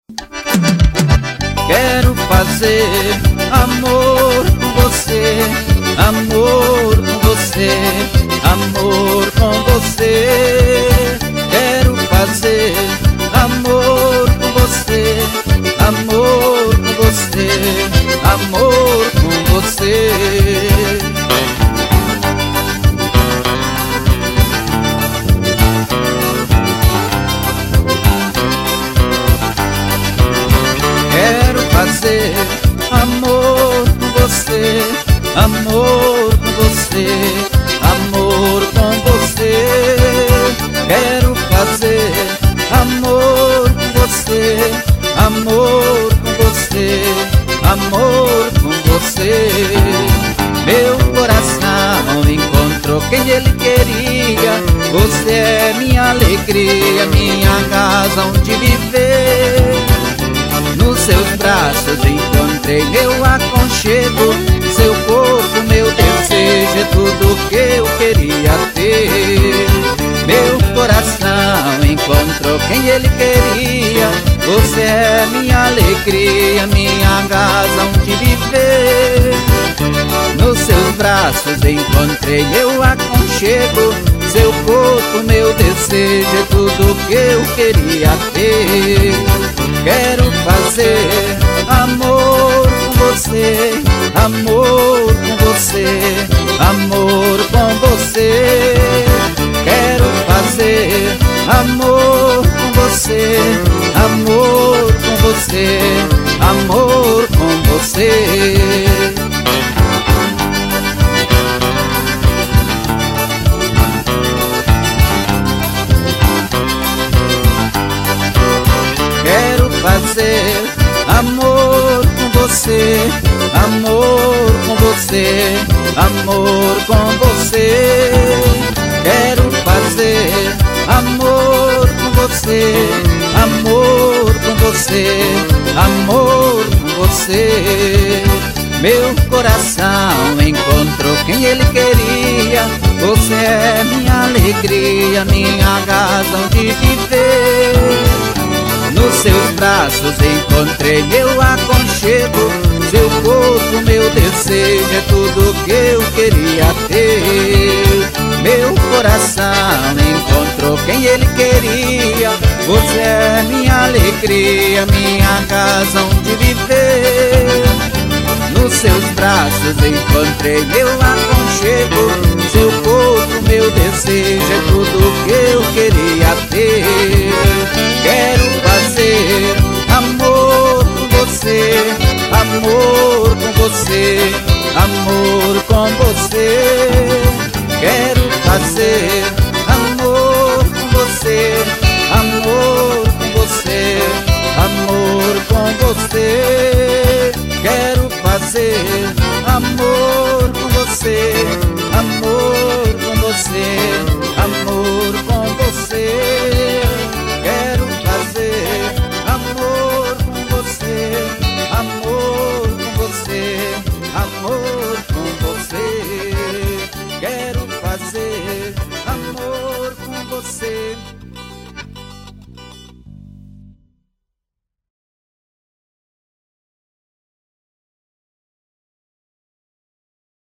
Quero fazer amor com você, amor com você, amor com você. Quero fazer amor com você, amor com você, amor com você. Fazer amor com você, amor com você, amor com você. Quero fazer amor com você, amor com você, amor com você. Meu coração encontrou quem ele queria. Você é minha alegria, minha casa onde viver. Nos seus braços encontrei meu aconchego, seu corpo, meu desejo, é tudo que eu queria ter. Meu coração encontrou quem ele queria. Você é minha alegria, minha casa onde viver. Nos seus braços encontrei meu aconchego, seu corpo, meu desejo, é tudo que eu queria ter. Quero fazer amor com você, amor com você, amor com você. Quero fazer amor com você, amor com você, amor com você. Fazer amor com você, amor com você, amor com você. Quero fazer amor com você, amor com você, amor com você. Meu coração encontrou quem ele queria. Você é minha alegria, minha casa onde viver. Nos seus braços encontrei meu aconchego, seu corpo, meu desejo, é tudo que eu queria ter. Meu coração encontrou quem ele queria. Você é minha alegria, minha casa onde viver. Nos seus braços encontrei meu aconchego, seu corpo, meu desejo, é tudo que eu queria ter. Quero fazer amor com você, amor com você, amor com você. Quero fazer amor com você, amor com você, amor com você. Quero fazer amor com você, amor com você, amor